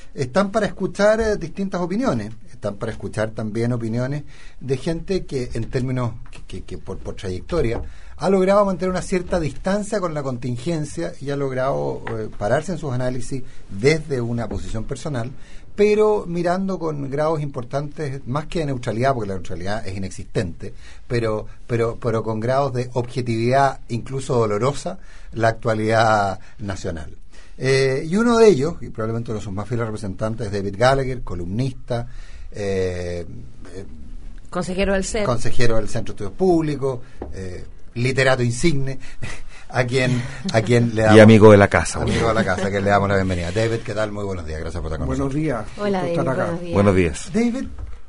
están para escuchar distintas opiniones, están para escuchar también opiniones de gente que en términos que por trayectoria ha logrado mantener una cierta distancia con la contingencia y ha logrado pararse en sus análisis desde una posición personal, pero mirando con grados importantes, más que de neutralidad, porque la neutralidad es inexistente, pero con grados de objetividad, incluso dolorosa, la actualidad nacional. Y uno de ellos, y probablemente uno de sus más fieles representantes, es David Gallagher, columnista, consejero del CEP, consejero del Centro de Estudios Públicos, literato insigne, a quien le damos, y amigo de la casa, que le damos la bienvenida. David, ¿qué tal? Muy buenos días, gracias por estar con nosotros. Buenos días. Hola, David, buenos días. Buenos días. David,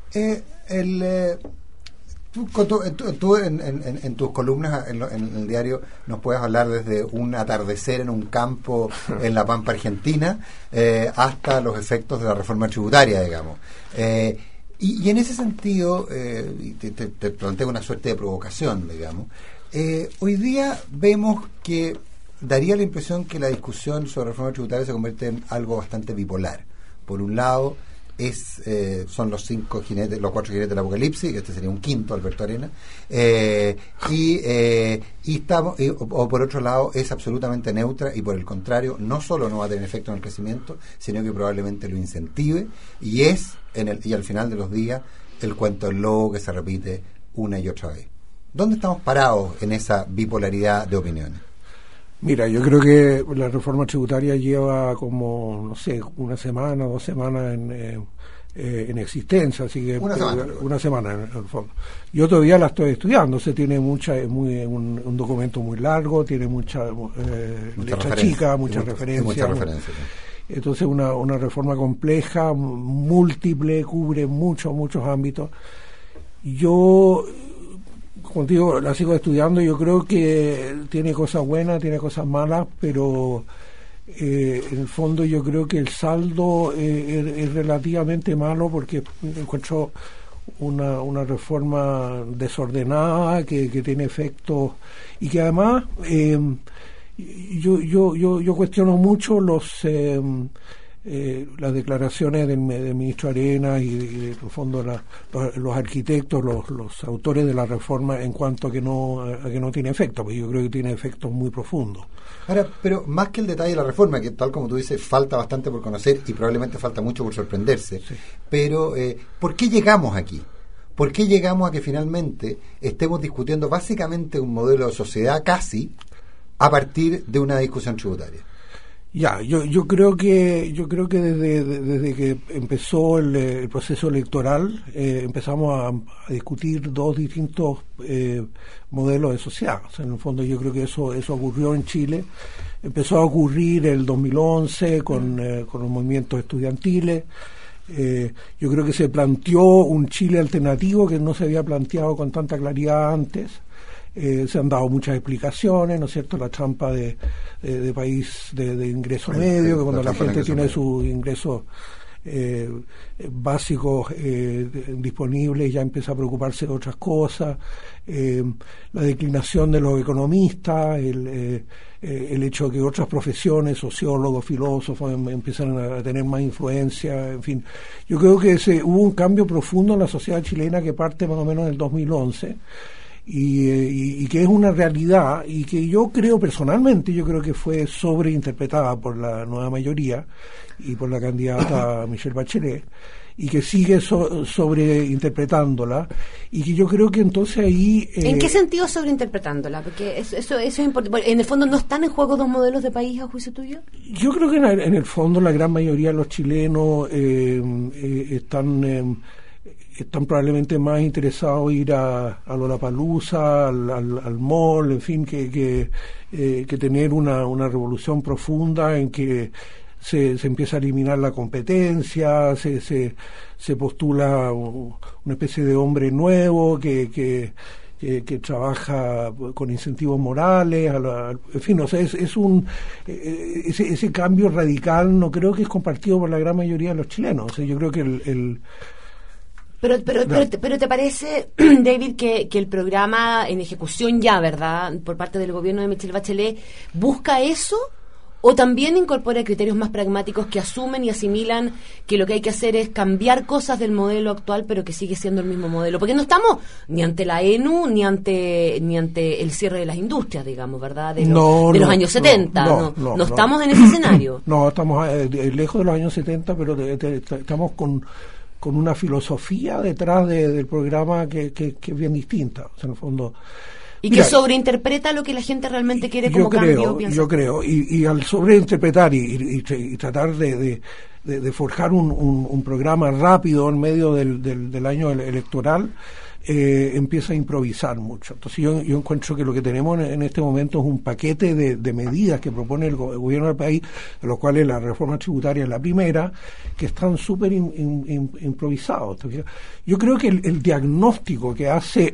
tú en tus columnas en el diario nos puedes hablar desde un atardecer en un campo en la Pampa Argentina hasta los efectos de la reforma tributaria, digamos. Y en ese sentido, te planteo una suerte de provocación, digamos. Hoy día vemos que daría la impresión que la discusión sobre la reforma tributaria se convierte en algo bastante bipolar. Por un lado, son los 4 jinetes del apocalipsis, este sería un quinto, Alberto Arena, o por otro lado es absolutamente neutra y por el contrario no solo no va a tener efecto en el crecimiento, sino que probablemente lo incentive, y al final de los días el cuento del lobo que se repite una y otra vez. ¿Dónde estamos parados en esa bipolaridad de opiniones? Mira, yo creo que la reforma tributaria lleva como, no sé, 2 semanas en existencia, así que una semana en el fondo. Yo todavía la estoy estudiando, tiene un documento muy largo, tiene mucha letra chica, muchas referencias. Entonces una reforma compleja, múltiple, cubre muchos ámbitos. Yo, contigo la sigo estudiando, yo creo que tiene cosas buenas, tiene cosas malas, pero en el fondo yo creo que el saldo es relativamente malo, porque encuentro una reforma desordenada que tiene efectos y que además yo cuestiono mucho las declaraciones del ministro Arenas y en el fondo los arquitectos, los autores de la reforma en cuanto a que no tiene efecto, porque yo creo que tiene efectos muy profundos. Ahora, pero más que el detalle de la reforma, que tal como tú dices, falta bastante por conocer y probablemente falta mucho por sorprenderse, sí. Pero ¿por qué llegamos aquí? ¿Por qué llegamos a que finalmente estemos discutiendo básicamente un modelo de sociedad casi a partir de una discusión tributaria? Ya, yo creo que desde que empezó el proceso electoral empezamos a discutir 2 distintos modelos de sociedad. O sea, en el fondo yo creo que eso ocurrió en Chile. Empezó a ocurrir el 2011 con los movimientos estudiantiles. Yo creo que se planteó un Chile alternativo que no se había planteado con tanta claridad antes. Se han dado muchas explicaciones, ¿no es cierto? La trampa de país de ingreso medio, que cuando la gente tiene sus ingresos básicos disponibles ya empieza a preocuparse de otras cosas, la declinación de los economistas, el hecho de que otras profesiones, sociólogos, filósofos, empiezan a tener más influencia, en fin. Yo creo que hubo un cambio profundo en la sociedad chilena que parte más o menos del 2011, y que es una realidad y que yo creo que fue sobreinterpretada por la nueva mayoría y por la candidata Michelle Bachelet, y que sigue sobreinterpretándola, y que yo creo que entonces ahí... ¿En qué sentido sobreinterpretándola? Porque eso es importante. Bueno, en el fondo, ¿no están en juego 2 modelos de país a juicio tuyo? Yo creo que en el fondo la gran mayoría de los chilenos están probablemente más interesados en ir a Lollapalooza, al mall, en fin, que tener una revolución profunda en que se empieza a eliminar la competencia, se postula una especie de hombre nuevo que trabaja con incentivos morales, en fin, o sea, ese cambio radical no creo que es compartido por la gran mayoría de los chilenos. O sea, yo creo que Pero ¿te parece, David, que el programa en ejecución ya, ¿verdad?, por parte del gobierno de Michelle Bachelet busca eso, o también incorpora criterios más pragmáticos que asumen y asimilan que lo que hay que hacer es cambiar cosas del modelo actual, pero que sigue siendo el mismo modelo, porque no estamos ni ante la ENU ni ante el cierre de las industrias, digamos, ¿verdad? De los años 70, no estamos en ese escenario. No, estamos lejos de los años 70, pero estamos con una filosofía detrás del programa que es bien distinta, o sea, en el fondo. Y que sobreinterpreta lo que la gente realmente quiere como cambio. Yo creo, y al sobreinterpretar y tratar de forjar un programa rápido en medio del año electoral, empieza a improvisar mucho. Entonces yo encuentro que lo que tenemos en este momento es un paquete de medidas que propone el gobierno del país, de los cuales la reforma tributaria es la primera, que están súper improvisados. Entonces, yo creo que el diagnóstico que hace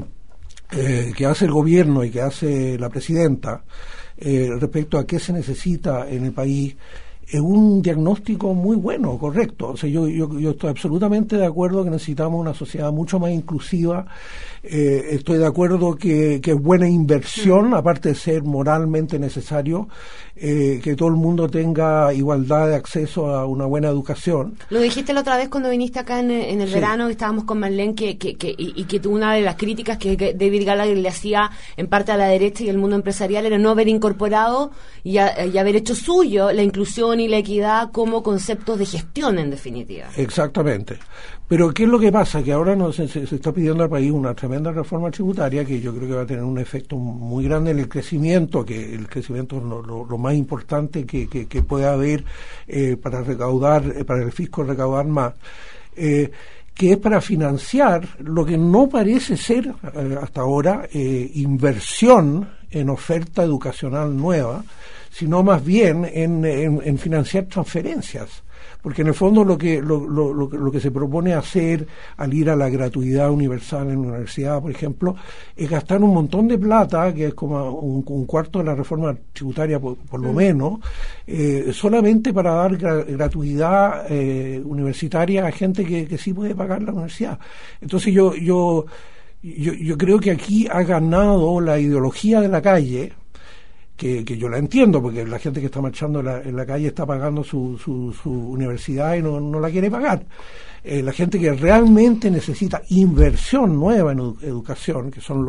el gobierno y que hace la presidenta respecto a qué se necesita en el país es un diagnóstico muy bueno, correcto. O sea, yo estoy absolutamente de acuerdo que necesitamos una sociedad mucho más inclusiva. Estoy de acuerdo que es buena inversión, aparte de ser moralmente necesario, que todo el mundo tenga igualdad de acceso a una buena educación. Lo dijiste la otra vez cuando viniste acá en el verano, que estábamos con Marlene, y que una de las críticas que David Gallagher le hacía en parte a la derecha y al mundo empresarial era no haber incorporado y haber hecho suyo la inclusión y la equidad como conceptos de gestión, en definitiva. Exactamente. Pero ¿qué es lo que pasa? Que ahora se está pidiendo al país una tremenda reforma tributaria que yo creo que va a tener un efecto muy grande en el crecimiento, que el crecimiento es lo más importante que puede haber para recaudar, para el fisco recaudar más, que es para financiar lo que no parece ser hasta ahora inversión en oferta educacional nueva, sino más bien en financiar transferencias. Porque en el fondo lo que se propone hacer al ir a la gratuidad universal en la universidad, por ejemplo, es gastar un montón de plata, que es como un cuarto de la reforma tributaria por lo menos, solamente para dar gratuidad universitaria a gente que sí puede pagar la universidad. Entonces yo creo que aquí ha ganado la ideología de la calle, que yo la entiendo, porque la gente que está marchando en la calle está pagando su universidad y no la quiere pagar. La gente que realmente necesita inversión nueva en educación, que son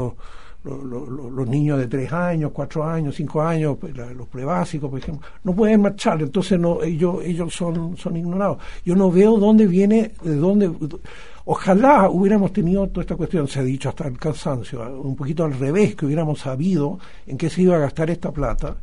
los niños de 3 años, 4 años, 5 años, los prebásicos, por ejemplo, no pueden marchar, entonces ellos son ignorados. Yo no veo de dónde. Ojalá hubiéramos tenido toda esta cuestión, se ha dicho hasta el cansancio, un poquito al revés, que hubiéramos sabido en qué se iba a gastar esta plata,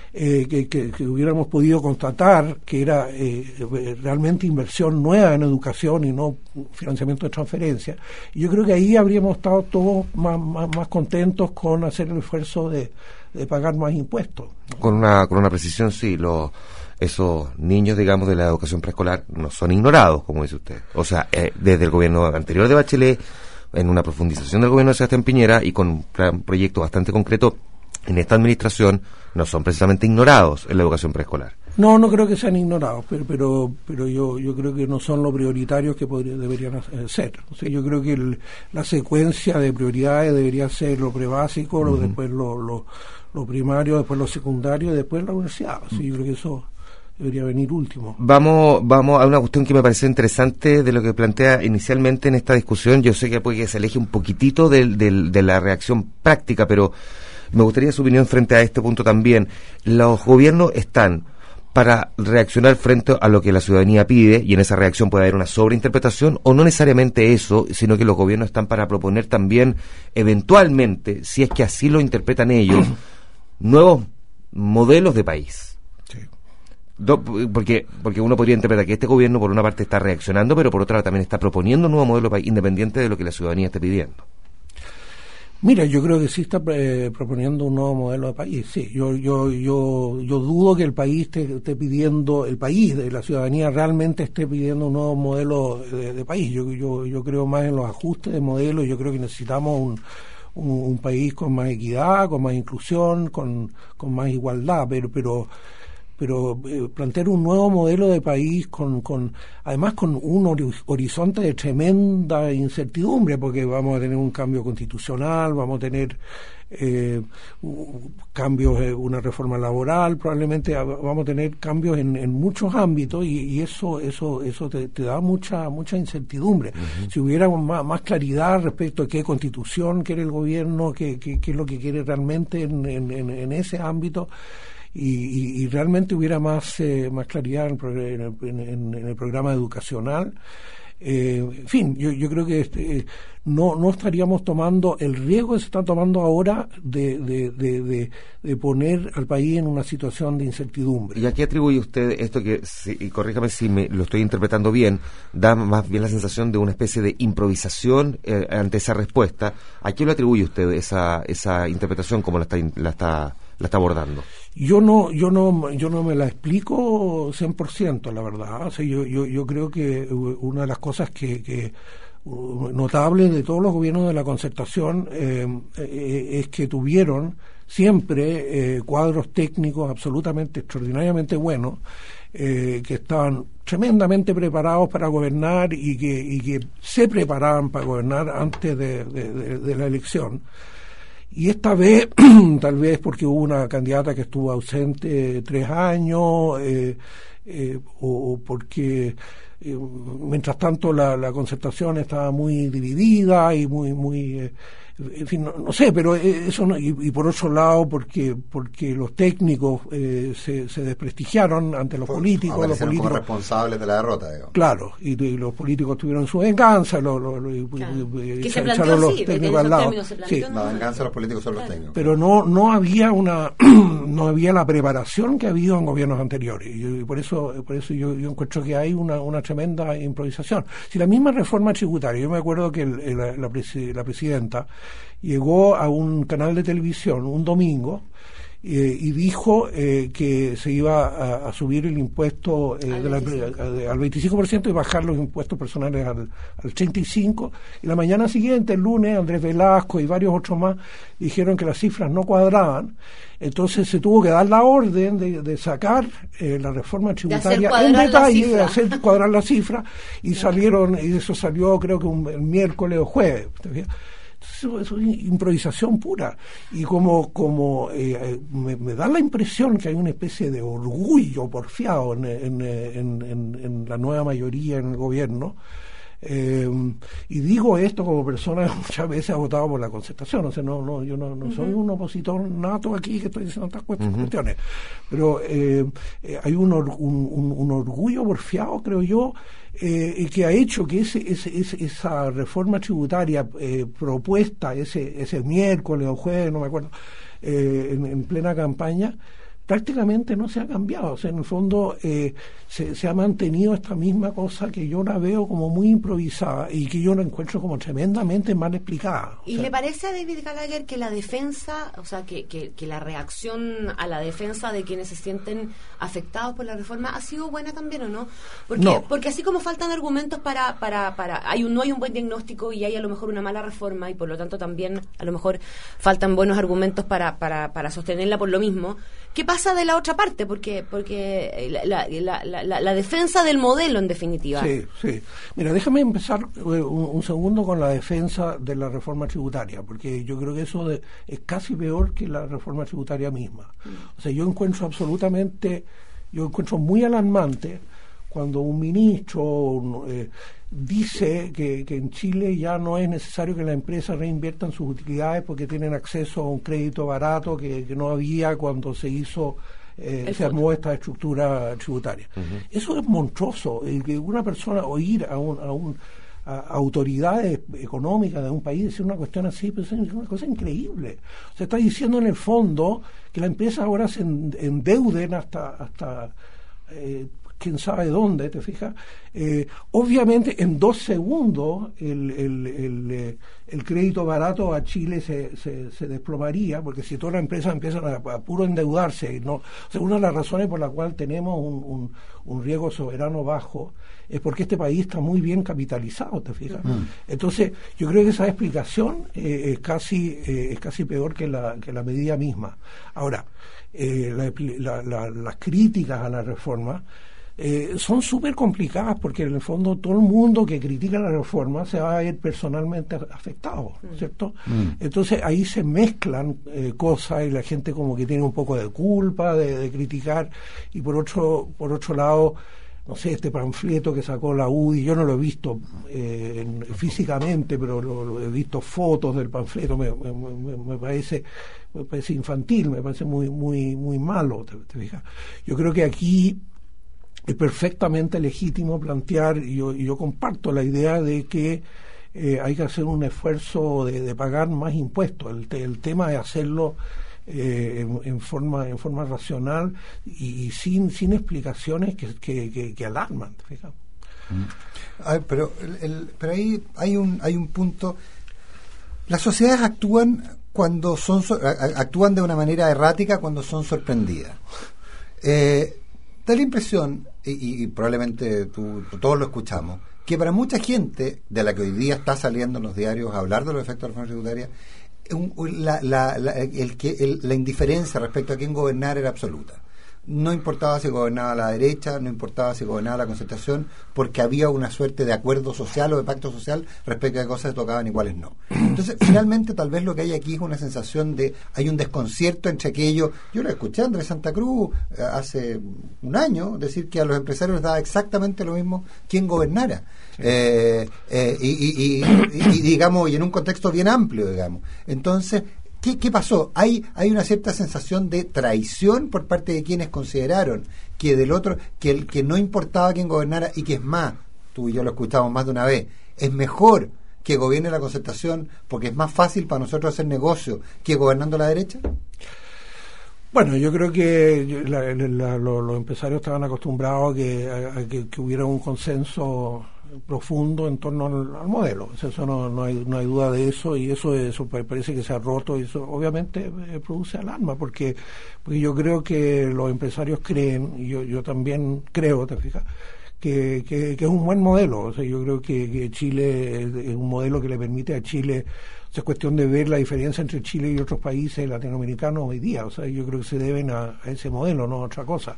que hubiéramos podido constatar que era realmente inversión nueva en educación y no financiamiento de transferencia. Y yo creo que ahí habríamos estado todos más contentos con hacer el esfuerzo de pagar más impuestos. Con una precisión, sí, esos niños, digamos, de la educación preescolar no son ignorados, como dice usted. O sea, desde el gobierno anterior de Bachelet, en una profundización del gobierno de Sebastián Piñera y con un proyecto bastante concreto en esta administración, no son precisamente ignorados en la educación preescolar. No creo que sean ignorados, pero yo creo que no son lo prioritarios que deberían ser. O sea, yo creo que la secuencia de prioridades debería ser lo prebásico, después lo primario, después lo secundario y después la universidad. O sea, yo creo que eso debería venir último. Vamos a una cuestión que me parece interesante de lo que plantea inicialmente en esta discusión. Yo sé que puede que se aleje un poquitito de la reacción práctica, pero me gustaría su opinión frente a este punto también. Los gobiernos están para reaccionar frente a lo que la ciudadanía pide, y en esa reacción puede haber una sobreinterpretación, o no necesariamente eso, sino que los gobiernos están para proponer también, eventualmente, si es que así lo interpretan ellos, nuevos modelos de país. Porque uno podría interpretar que este gobierno por una parte está reaccionando, pero por otra también está proponiendo un nuevo modelo de país independiente de lo que la ciudadanía esté pidiendo. Mira, yo creo que sí está proponiendo un nuevo modelo de país. Sí, yo dudo que el país esté pidiendo, el país de la ciudadanía realmente esté pidiendo un nuevo modelo de país. Yo creo más en los ajustes de modelo. Yo creo que necesitamos un país con más equidad, con más inclusión, con más igualdad, pero plantear un nuevo modelo de país además con un horizonte de tremenda incertidumbre, porque vamos a tener un cambio constitucional, vamos a tener cambios, una reforma laboral, probablemente vamos a tener cambios en muchos ámbitos, y eso te da mucha incertidumbre. Uh-huh. Si hubiera más claridad respecto a qué constitución quiere el gobierno, qué es lo que quiere realmente en ese ámbito, y realmente hubiera más claridad en el programa educacional. En fin, yo creo que no estaríamos tomando el riesgo que se está tomando ahora de poner al país en una situación de incertidumbre. ¿Y a qué atribuye usted esto que, y corríjame si lo estoy interpretando bien, da más bien la sensación de una especie de improvisación ante esa respuesta? ¿A qué lo atribuye usted esa interpretación como la está abordando? Yo no me la explico 100%, la verdad. O sea, yo creo que una de las cosas que notable de todos los gobiernos de la Concertación es que tuvieron siempre cuadros técnicos absolutamente extraordinariamente buenos, que estaban tremendamente preparados para gobernar y que se preparaban para gobernar antes de la elección. Y esta vez, tal vez porque hubo una candidata que estuvo ausente 3 años, o porque mientras tanto la Concertación estaba muy dividida y muy en fin, no sé, pero eso no, y por otro lado porque los técnicos se desprestigiaron ante los políticos. Los políticos como responsables de la derrota, digamos. Claro, y los políticos tuvieron su venganza, que se planteó los así, técnicos al lado. Sí, la venganza de los políticos son los técnicos. Pero no había no había la preparación que ha habido en gobiernos anteriores, y por eso yo encuentro que hay una tremenda improvisación. Si la misma reforma tributaria, yo me acuerdo que la presidenta llegó a un canal de televisión un domingo y dijo que se iba a subir el impuesto al 25% y bajar los impuestos personales al 35%, y la mañana siguiente, el lunes, Andrés Velasco y varios otros más dijeron que las cifras no cuadraban. Entonces se tuvo que dar la orden de sacar la reforma tributaria en detalle, de hacer cuadrar la cifra, y eso salió creo que el miércoles o jueves. Eso es improvisación pura, y como me da la impresión que hay una especie de orgullo porfiado en la nueva mayoría en el gobierno. Y digo esto como persona que muchas veces ha votado por la Concertación. O sea, yo no soy un opositor nato aquí que estoy diciendo estas cuestiones, pero hay un orgullo porfiado, creo yo, que ha hecho que esa reforma tributaria propuesta ese miércoles o jueves, no me acuerdo, en plena campaña, prácticamente no se ha cambiado. O sea, en el fondo se ha mantenido esta misma cosa que yo la veo como muy improvisada y que yo la encuentro como tremendamente mal explicada. ¿Y le parece a David Gallagher que la defensa, o sea, que la reacción a la defensa de quienes se sienten afectados por la reforma ha sido buena también, o no? Porque así como faltan argumentos para no hay un buen diagnóstico y hay a lo mejor una mala reforma, y por lo tanto también a lo mejor faltan buenos argumentos para sostenerla por lo mismo. ¿Qué pasa de la otra parte? Porque la defensa del modelo, en definitiva. Sí. Mira, déjame empezar un segundo con la defensa de la reforma tributaria, porque yo creo que eso es casi peor que la reforma tributaria misma. O sea, yo encuentro muy alarmante cuando un ministro dice que en Chile ya no es necesario que las empresas reinviertan sus utilidades porque tienen acceso a un crédito barato que no había cuando se armó esta estructura tributaria. Uh-huh. Eso es monstruoso. Que una persona oír a autoridades económicas de un país decir una cuestión así, pues es una cosa increíble. Se está diciendo en el fondo que las empresas ahora se endeuden hasta quién sabe dónde, ¿te fijas? Obviamente en 2 segundos el crédito barato a Chile se desplomaría, porque si todas las empresas empiezan a puro endeudarse, ¿no? O sea, una de las razones por la cual tenemos un riesgo soberano bajo es porque este país está muy bien capitalizado, ¿te fijas? Entonces, yo creo que esa explicación es casi peor que la medida misma. Ahora, las críticas a la reforma son súper complicadas, porque en el fondo todo el mundo que critica la reforma se va a ver personalmente afectado, ¿cierto? Entonces ahí se mezclan cosas, y la gente como que tiene un poco de culpa de criticar, y por otro lado, no sé, este panfleto que sacó la UDI, yo no lo he visto físicamente, pero lo he visto fotos del panfleto, me parece infantil, me parece muy malo, ¿te fijas? Yo creo que aquí es perfectamente legítimo plantear, y yo comparto la idea de que hay que hacer un esfuerzo de pagar más impuestos. El tema es hacerlo en forma racional y sin explicaciones que alarman, fíjate. Pero ahí hay un punto. Las sociedades actúan actúan de una manera errática cuando son sorprendidas. Da la impresión, y probablemente todos lo escuchamos, que para mucha gente de la que hoy día está saliendo en los diarios a hablar de los efectos de la reforma tributaria, la indiferencia respecto a quién gobernar era absoluta. No importaba si gobernaba la derecha, no importaba si gobernaba la Concertación, porque había una suerte de acuerdo social o de pacto social respecto a qué cosas tocaban y cuáles no. Entonces, finalmente, tal vez lo que hay aquí es una sensación hay un desconcierto entre aquello. Yo lo escuché a Andrés Santa Cruz hace un año decir que a los empresarios les daba exactamente lo mismo quién gobernara. Sí. Y digamos, y en un contexto bien amplio, digamos. Entonces, ¿qué pasó? Hay una cierta sensación de traición por parte de quienes consideraron que del otro, que no importaba quién gobernara, y que es más, tú y yo lo escuchamos más de una vez, es mejor que gobierne la Concertación porque es más fácil para nosotros hacer negocio que gobernando la derecha. Bueno, yo creo que los empresarios estaban acostumbrados a que hubiera un consenso profundo en torno al modelo. Eso no hay duda de eso, y eso parece que se ha roto, y eso obviamente produce alarma, porque yo creo que los empresarios creen, y yo también creo, te fijas, que es un buen modelo. O sea, yo creo que Chile es un modelo que le permite a Chile. O sea, es cuestión de ver la diferencia entre Chile y otros países latinoamericanos hoy día. O sea, yo creo que se deben a ese modelo, no a otra cosa.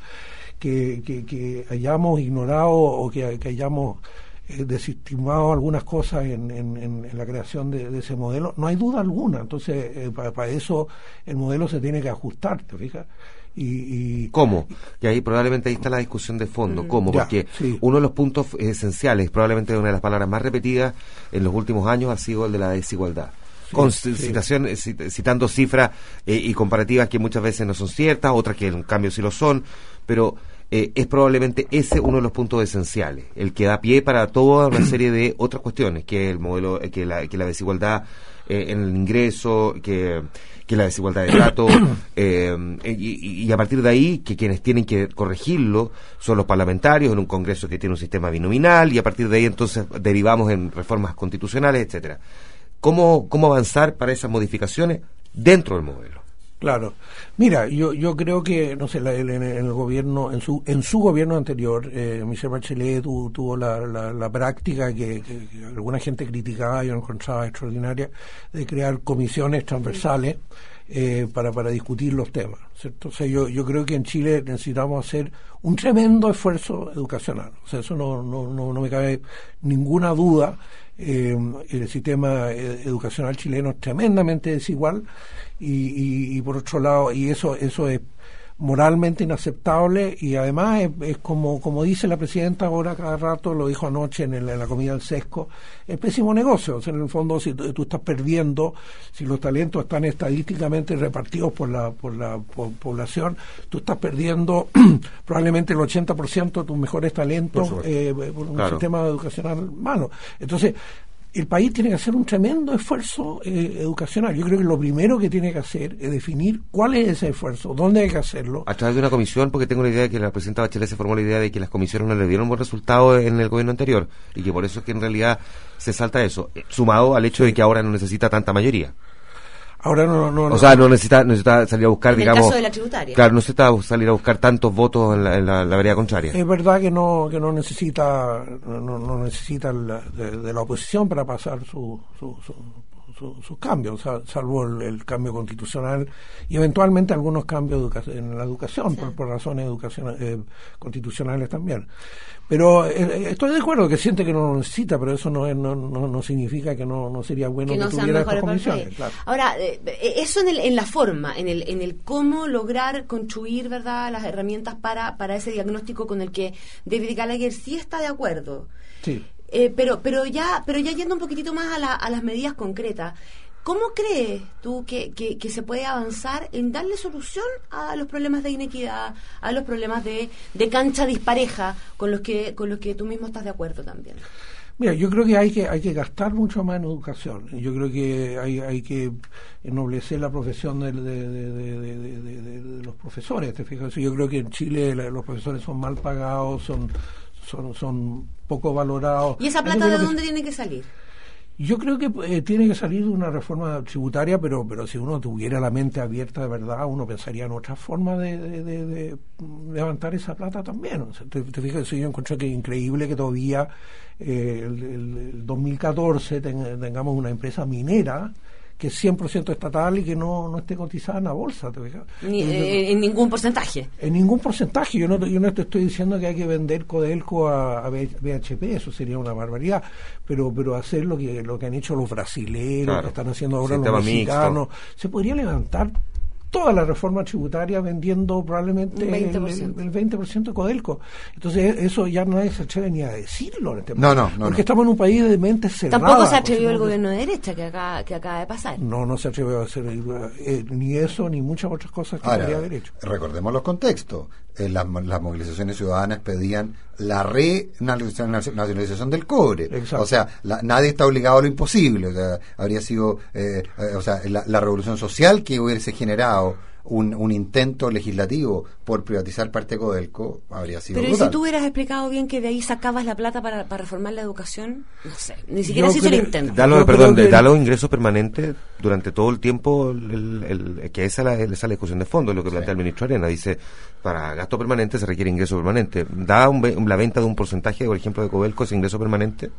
Que hayamos ignorado o que hayamos desestimado algunas cosas en la creación de ese modelo, no hay duda alguna. Entonces, para eso el modelo se tiene que ajustar, ¿te fijas? ¿Cómo? Y ahí probablemente ahí está la discusión de fondo. ¿Cómo? Porque sí, uno de los puntos esenciales, probablemente una de las palabras más repetidas en los últimos años, ha sido el de la desigualdad. Con citando cifras y comparativas que muchas veces no son ciertas, otras que en cambio sí lo son, pero es probablemente ese uno de los puntos esenciales, el que da pie para toda una serie de otras cuestiones, que el modelo, que la desigualdad en el ingreso, que la desigualdad de trato, y a partir de ahí, que quienes tienen que corregirlo son los parlamentarios en un Congreso que tiene un sistema binominal, y a partir de ahí entonces derivamos en reformas constitucionales, etcétera. ¿Cómo avanzar para esas modificaciones dentro del modelo? Claro. Mira, yo creo que, no sé, en el gobierno, en su gobierno anterior, Michelle Bachelet tuvo la práctica que alguna gente criticaba, yo encontraba extraordinaria, de crear comisiones transversales para discutir los temas, ¿cierto? O sea, yo creo que en Chile necesitamos hacer un tremendo esfuerzo educacional. O sea, eso no me cabe ninguna duda. El sistema educacional chileno es tremendamente desigual, y por otro lado, y eso es moralmente inaceptable, y además es como dice la presidenta ahora cada rato, lo dijo anoche en la comida del Sesco, es pésimo negocio. O sea, en el fondo, si tú estás perdiendo, si los talentos están estadísticamente repartidos por la población, tú estás perdiendo probablemente el 80% de tus mejores talentos por un sistema educacional malo. Entonces, el país tiene que hacer un tremendo esfuerzo educacional. Yo creo que lo primero que tiene que hacer es definir cuál es ese esfuerzo, dónde hay que hacerlo. A través de una comisión, porque tengo la idea de que la presidenta Bachelet se formó la idea de que las comisiones no le dieron buen resultado en el gobierno anterior y que por eso es que en realidad se salta eso, sumado al hecho de que ahora no necesita tanta mayoría. Ahora no. O sea, no necesita salir a buscar, en digamos... el caso de la tributaria. Claro, no necesita salir a buscar tantos votos en la vereda contraria. Es verdad que no necesita de la oposición para pasar sus cambios, salvo el cambio constitucional y eventualmente algunos cambios en la educación, sí, por razones constitucionales también. Pero estoy de acuerdo que siente que no lo necesita, pero eso no significa que no sería bueno que tuviera estas comisiones. Claro. Ahora, eso en la forma, en el cómo lograr construir, ¿verdad?, las herramientas para ese diagnóstico con el que David Gallagher sí está de acuerdo. Sí. Pero ya yendo un poquitito más a las medidas concretas, ¿cómo crees tú que se puede avanzar en darle solución a los problemas de inequidad, a los problemas de cancha dispareja con los que tú mismo estás de acuerdo también? Mira, yo creo que hay que gastar mucho más en educación. Yo creo que hay que ennoblecer la profesión de los profesores. ¿Te fijas? Yo creo que en Chile los profesores son mal pagados, son poco valorados. ¿Y esa plata de dónde tiene que salir? Yo creo que tiene que salir de una reforma tributaria, pero si uno tuviera la mente abierta de verdad, uno pensaría en otra forma de levantar esa plata también. O sea, te fijas, yo encontré que es increíble que todavía el 2014 tengamos una empresa minera que es 100% estatal y que no esté cotizada en la bolsa. ¿Te fijas? En ningún porcentaje. En ningún porcentaje. Yo no te estoy diciendo que hay que vender Codelco a BHP, eso sería una barbaridad, pero hacer lo que han hecho los brasileños, claro, que están haciendo ahora los mexicanos, se podría levantar toda la reforma tributaria vendiendo probablemente el 20% de Codelco. Entonces eso ya nadie se atreve ni a decirlo en este momento. Porque estamos en un país de mente cerrada. Tampoco se atrevió el gobierno de derecha que acaba de pasar. No se atrevió a hacer ni eso ni muchas otras cosas que podría haber hecho. Recordemos los contextos. Las movilizaciones ciudadanas pedían la renacionalización del cobre. Exacto. O sea, nadie está obligado a lo imposible. O sea, habría sido la revolución social que hubiese generado un intento legislativo por privatizar parte de Codelco habría sido pero brutal. ¿y si tú hubieras explicado bien que de ahí sacabas la plata para reformar la educación? No sé, ni siquiera se hizo el intento. Da los ingresos permanentes durante todo el tiempo, que esa es la discusión de fondo, lo que plantea el ministro Arena. Dice, para gasto permanente se requiere ingreso permanente. ¿Da la venta de un porcentaje, por ejemplo, de Codelco ese ingreso permanente?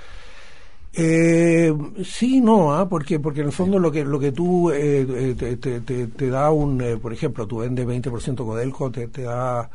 Sí, no, porque en el fondo lo que tú te da por ejemplo, tú vendes 20% Codelco, te da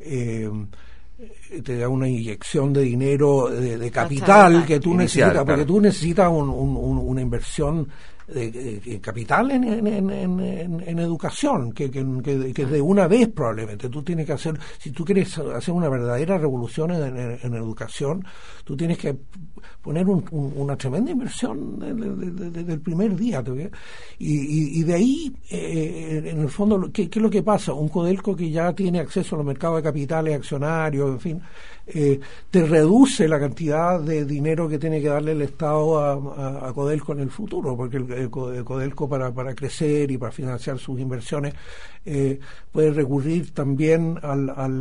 una inyección de dinero de capital que tú necesitas, porque tú necesitas una inversión de capital en educación, que de una vez probablemente tú tienes que hacer, si tú quieres hacer una verdadera revolución en educación, tú tienes que poner una tremenda inversión desde el primer día, y de ahí en el fondo ¿qué es lo que pasa? Un Codelco que ya tiene acceso a los mercados de capitales, accionarios, en fin, te reduce la cantidad de dinero que tiene que darle el Estado a Codelco en el futuro, porque el Codelco para crecer y para financiar sus inversiones puede recurrir también a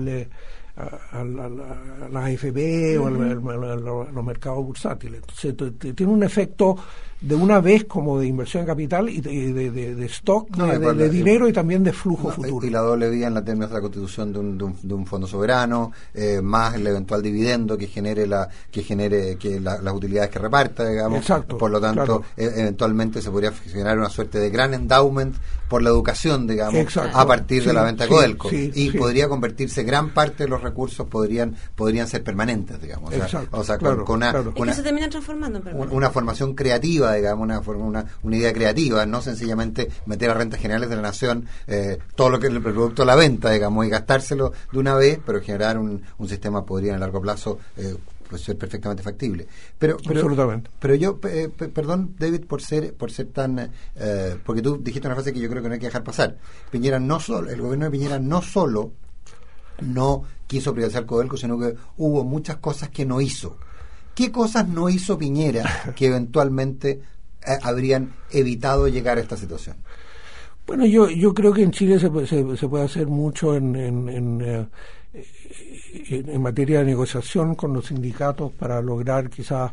la AFP o a los mercados bursátiles. Entonces tiene un efecto de una vez como de inversión en capital y de stock, de dinero y también de flujo futuro. Y la doble vía en la términos de la constitución de un fondo soberano, más el eventual dividendo que genere las utilidades que reparta, digamos. Exacto, por lo tanto, claro, eventualmente se podría generar una suerte de gran endowment por la educación, digamos, exacto, a partir de la venta de Codelco. Podría convertirse, gran parte de los recursos podrían ser permanentes, digamos. O sea, claro, con que se termina transformando en permanente. Una formación creativa, digamos, una idea creativa, no sencillamente meter a rentas generales de la nación todo lo que es el producto de la venta, digamos, y gastárselo de una vez, pero generar un sistema podría en largo plazo pues ser perfectamente factible. Pero yo, perdón, David, por ser tan porque tú dijiste una frase que yo creo que no hay que dejar pasar. El gobierno de Piñera no solo no quiso privatizar Codelco, sino que hubo muchas cosas que no hizo. ¿Qué cosas no hizo Piñera que eventualmente habrían evitado llegar a esta situación? Bueno, yo creo que en Chile se puede hacer mucho en materia de negociación con los sindicatos para lograr quizás,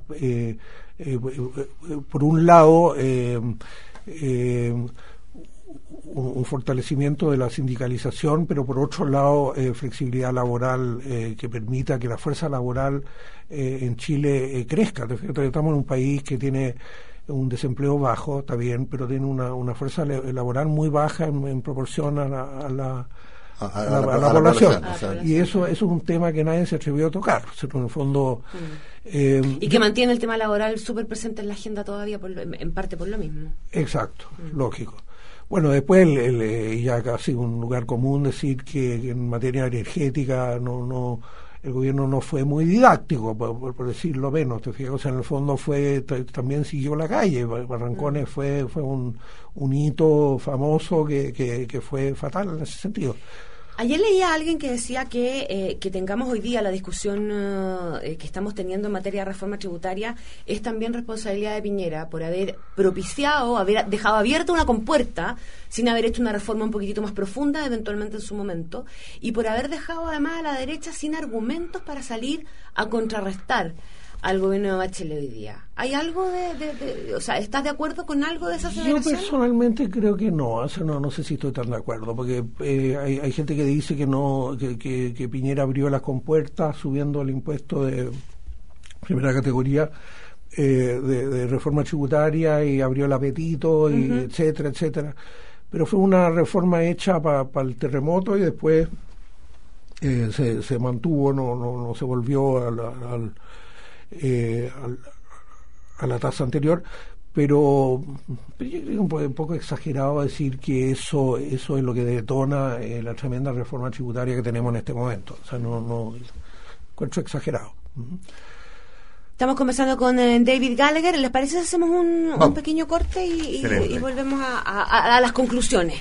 por un lado, un fortalecimiento de la sindicalización, pero por otro lado flexibilidad laboral que permita que la fuerza laboral en Chile crezca. Estamos en un país que tiene un desempleo bajo, está bien, pero tiene una fuerza laboral muy baja en proporción a la población. Y eso es un tema que nadie se atrevió a tocar, en el fondo. Y que mantiene el tema laboral súper presente en la agenda todavía, en parte por lo mismo. Exacto, lógico. Bueno, después ya casi un lugar común decir que en materia energética el gobierno no fue muy didáctico, por decirlo menos. ¿Te fijas? O sea, en el fondo también siguió la calle. Barrancones fue un hito famoso que fue fatal en ese sentido. Ayer leía a alguien que decía que tengamos hoy día la discusión que estamos teniendo en materia de reforma tributaria es también responsabilidad de Piñera por haber propiciado, haber dejado abierta una compuerta sin haber hecho una reforma un poquitito más profunda eventualmente en su momento, y por haber dejado además a la derecha sin argumentos para salir a contrarrestar al gobierno de Bachelet hoy día. ¿Hay algo o sea, estás de acuerdo con algo de esa aceleración? Yo personalmente creo que no, no sé si estoy tan de acuerdo, porque hay gente que dice que Piñera abrió las compuertas subiendo el impuesto de primera categoría de reforma tributaria y abrió el apetito, y etcétera, etcétera. Pero fue una reforma hecha para el terremoto y después se mantuvo, no se volvió a la tasa anterior, pero yo creo un poco exagerado decir que eso es lo que detona la tremenda reforma tributaria que tenemos en este momento. O sea, no encuentro exagerado. Estamos conversando con David Gallagher. ¿Les parece si hacemos un pequeño corte y volvemos a las conclusiones?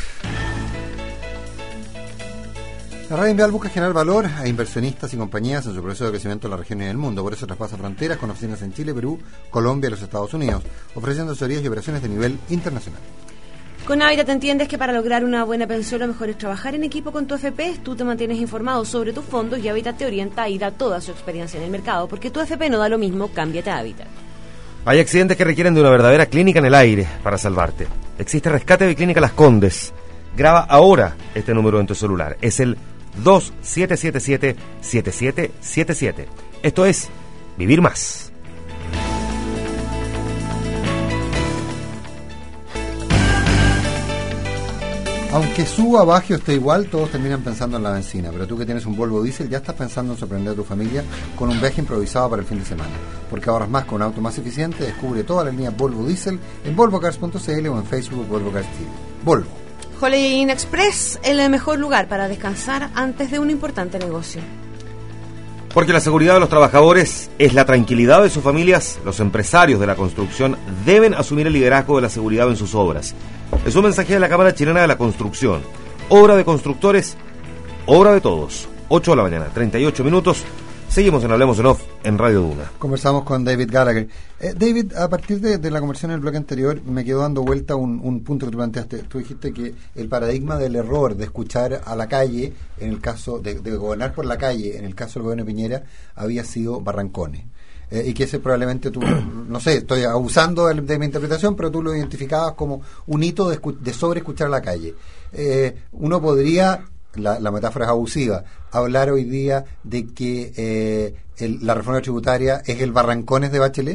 La Radio Envial busca generar valor a inversionistas y compañías en su proceso de crecimiento en la región y en el mundo. Por eso traspasa fronteras con oficinas en Chile, Perú, Colombia y los Estados Unidos, ofreciendo asesorías y operaciones de nivel internacional. Con Habitat entiendes que para lograr una buena pensión lo mejor es trabajar en equipo con tu AFP. Tú te mantienes informado sobre tus fondos y Habitat te orienta y da toda su experiencia en el mercado, porque tu AFP no da lo mismo. Cámbiate a Habitat. Hay accidentes que requieren de una verdadera clínica en el aire para salvarte. Existe Rescate de Clínica Las Condes. Graba ahora este número en tu celular. Es el 2777-7777. Esto es Vivir Más. Aunque suba, baje o esté igual, todos terminan pensando en la benzina. Pero tú que tienes un Volvo Diesel ya estás pensando en sorprender a tu familia con un viaje improvisado para el fin de semana. Porque ahorras más con un auto más eficiente. Descubre toda la línea Volvo Diesel en volvocars.cl o en Facebook Volvo Cars Chile. Volvo. Holiday Inn Express, el mejor lugar para descansar antes de un importante negocio. Porque la seguridad de los trabajadores es la tranquilidad de sus familias, los empresarios de la construcción deben asumir el liderazgo de la seguridad en sus obras. Es un mensaje de la Cámara Chilena de la Construcción. Obra de constructores, obra de todos. 8 de la mañana, 38 minutos. Seguimos en Hablemos en Off en Radio Duna. Conversamos con David Gallagher. David, a partir de la conversación en el bloque anterior, me quedó dando vuelta un punto que tú planteaste. Tú dijiste que el paradigma del error de escuchar a la calle, en el caso de gobernar por la calle, en el caso del gobierno de Piñera, había sido Barrancones. Y que ese probablemente tú, no sé, estoy abusando de mi interpretación, pero tú lo identificabas como un hito de sobreescuchar a la calle. Uno podría, la metáfora es abusiva, hablar hoy día de que la reforma tributaria es el Barrancones de Bachelet.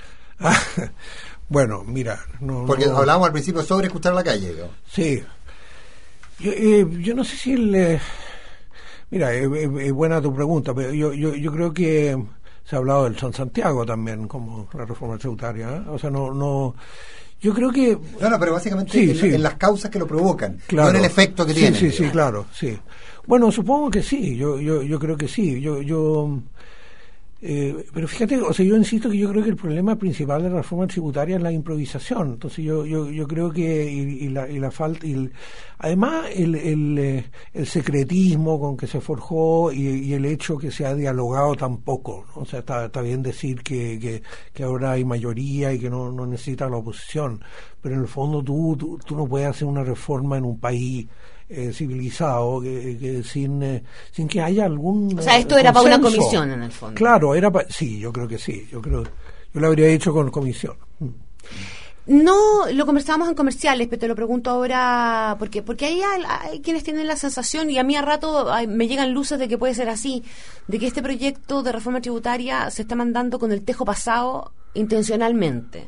Bueno, mira, porque hablábamos al principio sobre escuchar a la calle, ¿no? Sí. Yo no sé si mira, es buena tu pregunta, pero yo creo que se ha hablado del San Santiago también como la reforma tributaria, ¿eh? O sea, yo creo que... No, pero básicamente en las causas que lo provocan, claro, no en el efecto que tiene. Sí, claro, sí. Bueno, supongo que sí, yo creo que sí. Pero fíjate, o sea, yo insisto que yo creo que el problema principal de la reforma tributaria es la improvisación. Entonces yo creo que y la falta además el secretismo con que se forjó y el hecho que se ha dialogado tan poco, ¿no? O sea, está bien decir que ahora hay mayoría y que no necesita la oposición, pero en el fondo tú no puedes hacer una reforma en un país civilizado que sin que haya algún o sea, esto era para una comisión en el fondo. Claro, sí, yo creo que sí, yo lo habría hecho con comisión. No, lo conversábamos en comerciales, pero te lo pregunto ahora porque hay quienes tienen la sensación, y a mí a rato me llegan luces de que puede ser así, de que este proyecto de reforma tributaria se está mandando con el tejo pasado intencionalmente.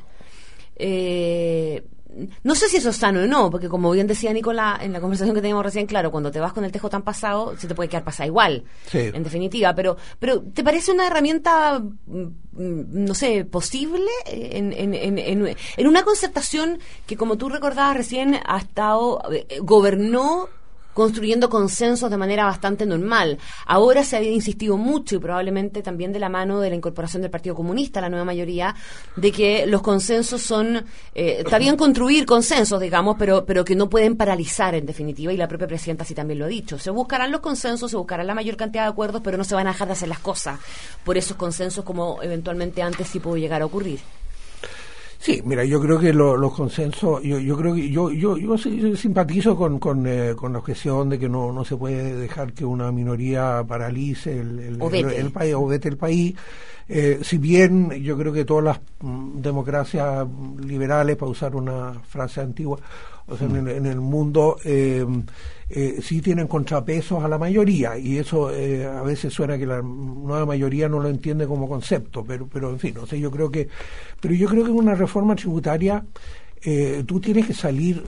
No sé si eso es sano o no, porque como bien decía Nicolás en la conversación que teníamos recién, claro, cuando te vas con el tejo tan pasado, se te puede quedar pasada igual, sí. En definitiva, pero ¿te parece una herramienta, no sé, posible en una concertación que, como tú recordabas recién, ha estado, gobernó construyendo consensos de manera bastante normal? Ahora se había insistido mucho, y probablemente también de la mano de la incorporación del Partido Comunista a la nueva mayoría, de que los consensos son, está bien construir consensos, digamos, pero que no pueden paralizar en definitiva, y la propia presidenta sí también lo ha dicho. Se buscarán los consensos, se buscará la mayor cantidad de acuerdos, pero no se van a dejar de hacer las cosas por esos consensos, como eventualmente antes sí pudo llegar a ocurrir. Sí, mira, yo creo que los consensos, yo creo que yo simpatizo con la objeción de que no se puede dejar que una minoría paralice el país o vete el país. Si bien yo creo que todas las democracias liberales, para usar una frase antigua, o sea, en el mundo sí tienen contrapesos a la mayoría, y eso a veces suena que la nueva mayoría no lo entiende como concepto, pero en fin, o sea, yo creo que en una reforma tributaria tú tienes que salir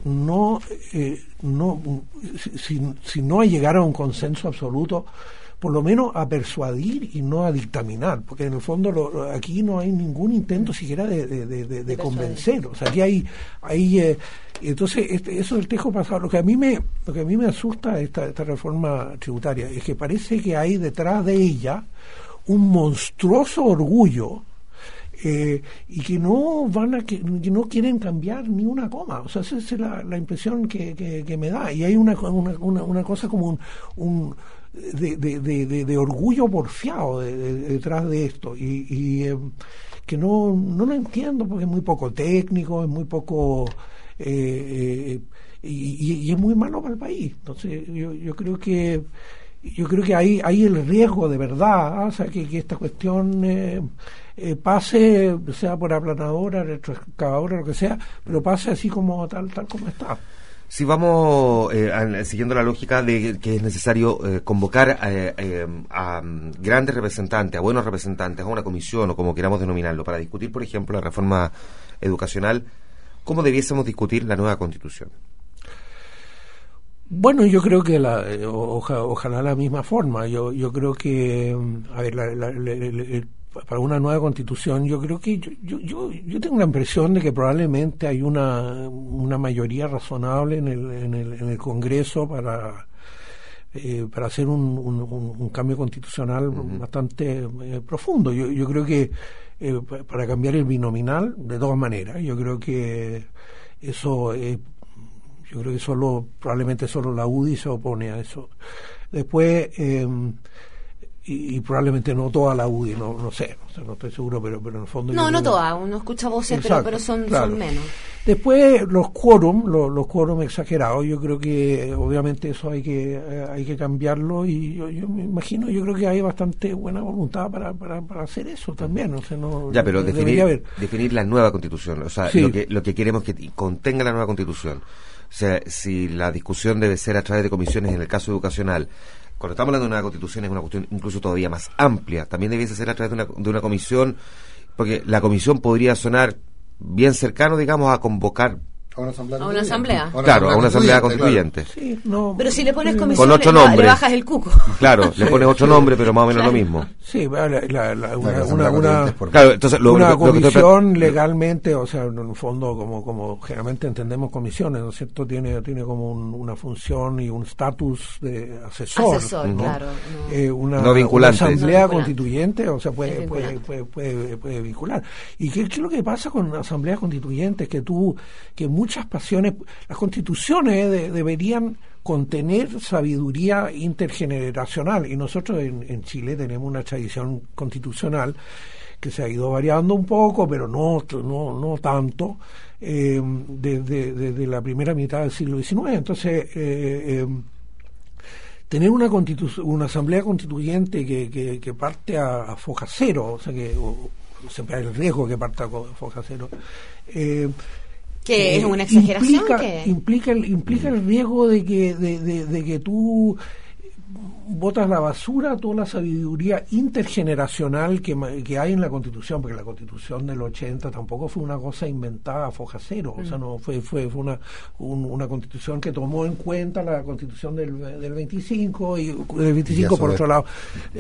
si no a llegar a un consenso absoluto, por lo menos a persuadir y no a dictaminar, porque en el fondo aquí no hay ningún intento siquiera de convencer. O sea, aquí hay entonces eso del tejo pasado. Lo que a mí me asusta esta reforma tributaria es que parece que hay detrás de ella un monstruoso orgullo, y que no que no quieren cambiar ni una coma. O sea, esa es la impresión que me da, y hay una cosa como un de orgullo porfiado detrás de esto, y que no lo entiendo, porque es muy poco técnico, es muy poco y es muy malo para el país. Entonces yo creo que hay el riesgo de verdad, o sea, que esta cuestión pase, sea por aplanadora, retroexcavadora, lo que sea, pero pase así como tal como está. Si vamos siguiendo la lógica de que es necesario convocar a grandes representantes, a buenos representantes, a una comisión o como queramos denominarlo, para discutir, por ejemplo, la reforma educacional, ¿cómo debiésemos discutir la nueva Constitución? Bueno, yo creo que ojalá la misma forma. Yo creo que, a ver, para una nueva Constitución, yo creo que yo tengo la impresión de que probablemente hay una mayoría razonable en el Congreso para hacer un cambio constitucional bastante profundo. Yo creo que para cambiar el binominal, de todas maneras, yo creo que probablemente solo la UDI se opone a eso. Después, y probablemente no toda la UDI, no sé, no estoy seguro, pero en el fondo... No toda, uno escucha voces, exacto, pero son menos. Después, los quórum exagerados, yo creo que obviamente eso hay que cambiarlo, y yo me imagino, yo creo que hay bastante buena voluntad para hacer eso también, o sea, no... Ya, pero definir la nueva Constitución, o sea, sí. lo que queremos que contenga la nueva Constitución. O sea, si la discusión debe ser a través de comisiones en el caso educacional, cuando estamos hablando de una constitución es una cuestión incluso todavía más amplia, también debiese ser a través de una comisión, porque la comisión podría sonar bien cercano, digamos, a convocar ¿A una asamblea? ¿A una asamblea? Claro, a una asamblea constituyente. Claro. Sí, no, pero si le pones comisión, con 8 nombres. Le bajas el cuco. Claro, le pones 8 nombres, pero más o menos lo mismo. Sí, una comisión legalmente, o sea, en el fondo, como generalmente entendemos comisiones, ¿no es cierto? Tiene como una función y un estatus de asesor. ¿no? Claro. No vinculante. Una asamblea constituyente, o sea, puede vincular. ¿Y qué es lo que pasa con asambleas constituyentes? Que muchas pasiones, las constituciones deberían contener sabiduría intergeneracional, y nosotros en Chile tenemos una tradición constitucional que se ha ido variando un poco, pero no tanto, desde la primera mitad del siglo XIX. Entonces, tener una asamblea constituyente que parte a foja cero, o sea, siempre hay el riesgo que parta a foja cero, que es una exageración. Implica el riesgo de que tú botas la basura toda la sabiduría intergeneracional que hay en la Constitución, porque la Constitución del 80 tampoco fue una cosa inventada a foja cero, o sea, no fue una Constitución que tomó en cuenta la Constitución del 25 y del 25 por otro lado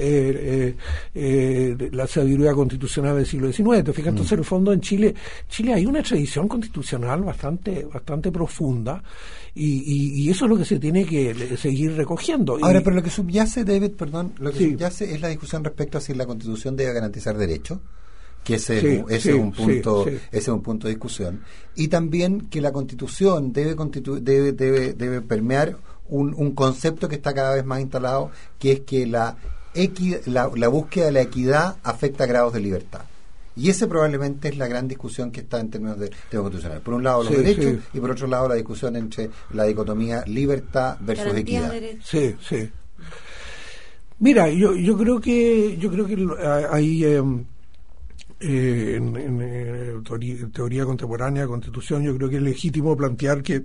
la sabiduría constitucional del siglo XIX. Fíjate, entonces en el fondo en Chile hay una tradición constitucional bastante profunda. Y eso es lo que se tiene que seguir recogiendo. Ahora, pero lo que subyace, David, subyace es la discusión respecto a si la Constitución debe garantizar derechos, que ese es un punto de discusión, y también que la Constitución debe permear un concepto que está cada vez más instalado, que es que la búsqueda de la equidad afecta grados de libertad. Y ese probablemente es la gran discusión que está en términos de tema constitucional. Por un lado los derechos y por otro lado la discusión entre la dicotomía libertad versus equidad. Sí. Mira, yo creo que hay en teoría contemporánea, Constitución, yo creo que es legítimo plantear que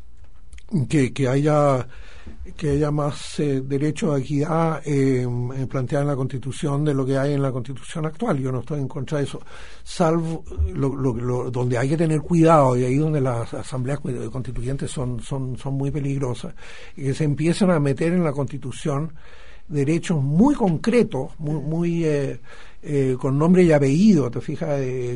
haya más derecho a equidad planteada en la Constitución de lo que hay en la Constitución actual. Yo no estoy en contra de eso, salvo donde hay que tener cuidado, y ahí donde las asambleas constituyentes son muy peligrosas, y que se empiezan a meter en la Constitución derechos muy concretos, muy con nombre y apellido. ¿Te fijas?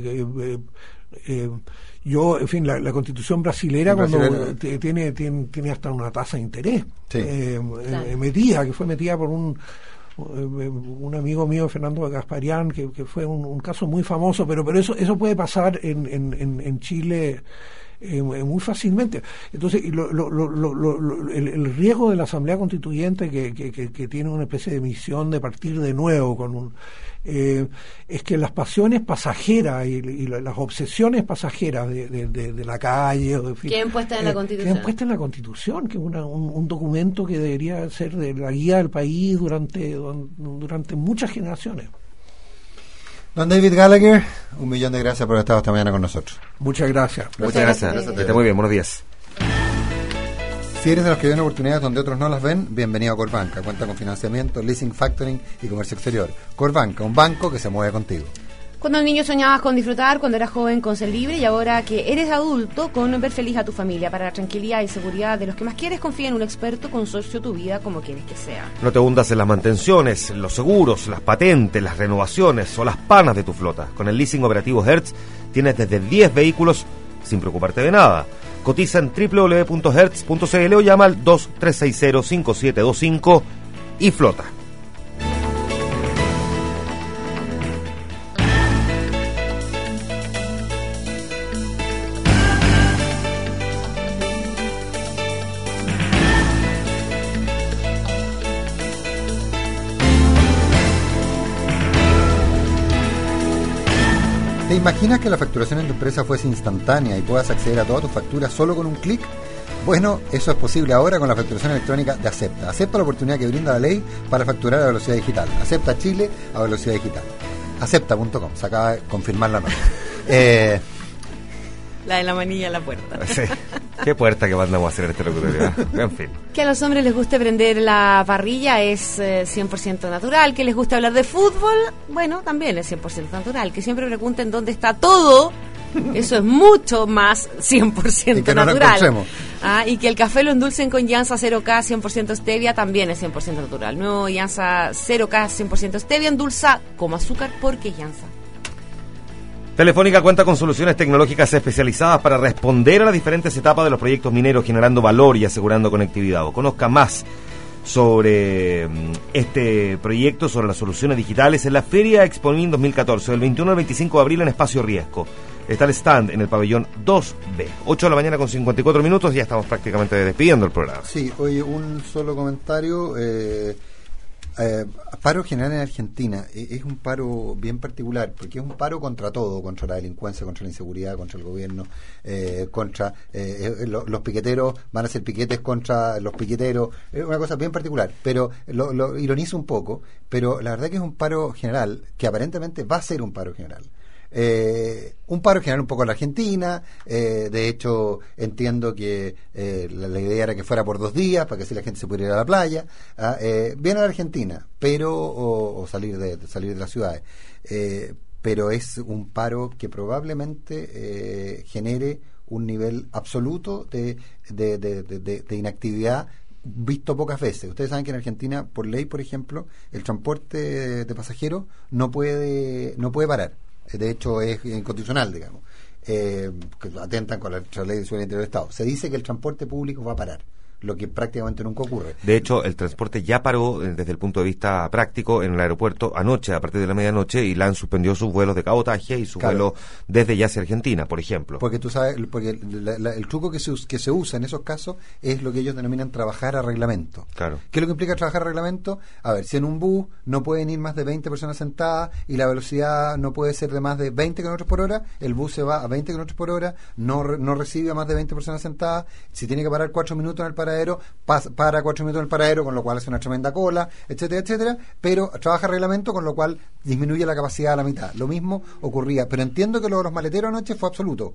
Yo, en fin, la Constitución brasilera cuando tiene hasta una tasa de interés metida, que fue metida por un amigo mío, Fernando Gasparian, que fue un caso muy famoso, pero eso puede pasar en Chile muy fácilmente. Entonces, el riesgo de la Asamblea Constituyente que tiene una especie de misión de partir de nuevo es que las pasiones pasajeras y las obsesiones pasajeras de la calle queden puestas en la Constitución, que es un documento que debería ser de la guía del país durante muchas generaciones. Don David Gallagher, 1.000.000 de gracias por haber estado esta mañana con nosotros. Muchas gracias. Muchas gracias. Que esté muy bien, buenos días. Si eres de los que ven oportunidades donde otros no las ven, bienvenido a Corbanca. Cuenta con financiamiento, leasing, factoring y comercio exterior. Corbanca, un banco que se mueve contigo. Cuando niño soñabas con disfrutar, cuando eras joven con ser libre, y ahora que eres adulto con ver feliz a tu familia. Para la tranquilidad y seguridad de los que más quieres, confía en un experto. Consorcio Tu Vida, como quieres que sea. No te hundas en las mantenciones, los seguros, las patentes, las renovaciones o las panas de tu flota. Con el leasing operativo Hertz tienes desde 10 vehículos sin preocuparte de nada. Cotiza en www.hertz.cl o llama al 2360-5725 y flota. ¿Te imaginas que la facturación en tu empresa fuese instantánea y puedas acceder a todas tus facturas solo con un clic? Bueno, eso es posible ahora con la facturación electrónica de Acepta. Acepta la oportunidad que brinda la ley para facturar a velocidad digital. Acepta Chile a velocidad digital. Acepta.com. Se acaba de confirmar la nota. La de la manilla en la puerta. Sí. ¿Qué puerta que mandamos a hacer en este locutorio? En fin. Que a los hombres les guste prender la parrilla es 100% natural. Que les guste hablar de fútbol, bueno, también es 100% natural. Que siempre pregunten dónde está todo Eso es mucho más 100% y que natural. Y que el café lo endulcen con Yanza 0K 100% stevia también es 100% natural. Nuevo Yanza 0K 100% stevia endulza como azúcar porque es Yanza. Telefónica cuenta con soluciones tecnológicas especializadas para responder a las diferentes etapas de los proyectos mineros, generando valor y asegurando conectividad. O conozca más sobre este proyecto, sobre las soluciones digitales, en la Feria Expomin 2014, del 21 al 25 de abril en Espacio Riesco. Está el stand en el pabellón 2B. 8 de la mañana con 54 minutos, ya estamos prácticamente despidiendo el programa. Sí, oye, un solo comentario. Paro general en Argentina es un paro bien particular, porque es un paro contra todo, contra la delincuencia, contra la inseguridad, contra el gobierno, contra los piqueteros, van a ser piquetes contra los piqueteros, es una cosa bien particular, pero lo ironizo un poco, pero la verdad que es un paro general, que aparentemente va a ser un paro general. Un paro general un poco en la Argentina, de hecho entiendo que la idea era que fuera por 2 días para que así la gente se pudiera ir a la playa, viene a la Argentina, pero o salir de las ciudades, pero es un paro que probablemente genere un nivel absoluto de inactividad visto pocas veces. Ustedes saben que en Argentina, por ley, por ejemplo, el transporte de pasajeros no puede parar. De hecho es inconstitucional, digamos, que atentan con la ley de seguridad interior del Estado. Se dice que el transporte público va a parar, lo que prácticamente nunca ocurre. De hecho, el transporte ya paró desde el punto de vista práctico en el aeropuerto anoche, a partir de la medianoche, y LAN suspendió sus vuelos de cabotaje y sus vuelos desde ya hacia Argentina, por ejemplo. Porque tú sabes, porque el truco que se usa en esos casos es lo que ellos denominan trabajar a reglamento. Claro. ¿Qué es lo que implica trabajar a reglamento? A ver, si en un bus no pueden ir más de 20 personas sentadas y la velocidad no puede ser de más de 20 km por hora, el bus se va a 20 km por hora, no recibe a más de 20 personas sentadas, si tiene que parar 4 minutos en el paradero, para 4 minutos en el paradero, con lo cual hace una tremenda cola, etcétera, etcétera, pero trabaja reglamento, con lo cual disminuye la capacidad a la mitad. Lo mismo ocurría, pero entiendo que lo de los maleteros anoche fue absoluto,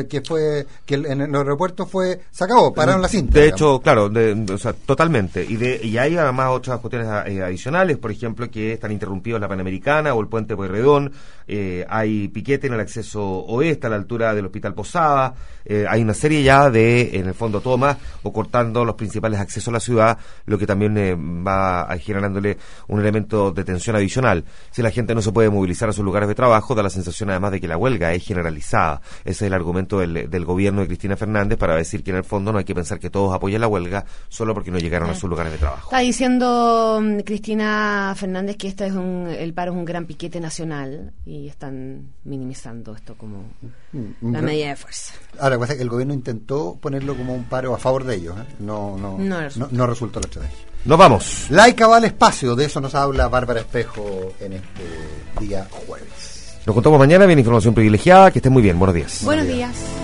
en el aeropuerto se acabó, pararon la cinta. De hecho, claro, o sea, totalmente, y hay además otras cuestiones adicionales, por ejemplo, que están interrumpidos la Panamericana o el puente Pueyrredón, hay piquete en el acceso oeste a la altura del Hospital Posada, hay una serie ya de, en el fondo, tomas o cortando los principales accesos a la ciudad, lo que también va generándole un elemento de tensión adicional. Si la gente no se puede movilizar a sus lugares de trabajo, da la sensación además de que la huelga es generalizada. Ese es el argumento del gobierno de Cristina Fernández para decir que en el fondo no hay que pensar que todos apoyen la huelga solo porque no llegaron a sus lugares de trabajo. Está diciendo Cristina Fernández que el paro es un gran piquete nacional y están minimizando esto como la medida de fuerza. Ahora, lo que pasa es que el gobierno intentó ponerlo como un paro a favor de ellos, no resultó la estrategia. Nos vamos. Laica va al espacio, de eso nos habla Bárbara Espejo en este día jueves. Nos contamos mañana, bien información privilegiada, que estén muy bien, buenos días. Buenos días.